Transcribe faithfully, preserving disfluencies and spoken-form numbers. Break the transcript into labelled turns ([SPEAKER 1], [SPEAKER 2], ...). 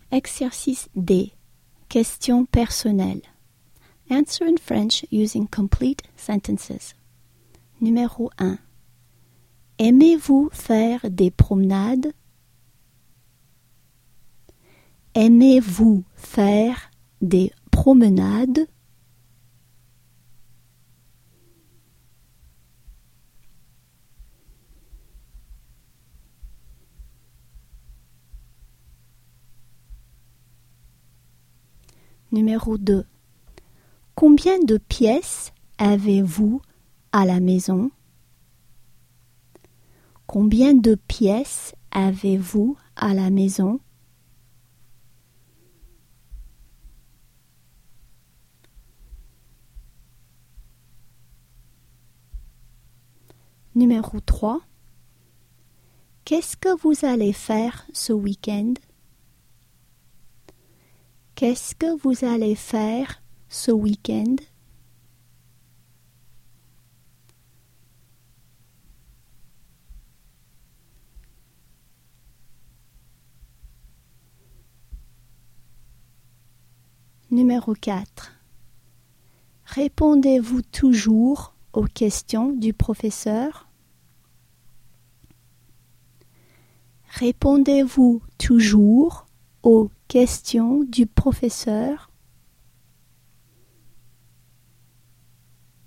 [SPEAKER 1] Exercice D. Questions personnelles. Answer in French using complete sentences. Numéro un. Aimez-vous faire des promenades? Aimez-vous faire des promenades? Numéro deux. Combien de pièces avez-vous à la maison? Combien de pièces avez-vous à la maison? Numéro trois. Qu'est-ce que vous allez faire ce week-end? Qu'est-ce que vous allez faire ce week-end? Numéro quatre. Répondez-vous toujours aux questions du professeur? Répondez-vous toujours aux questions du professeur?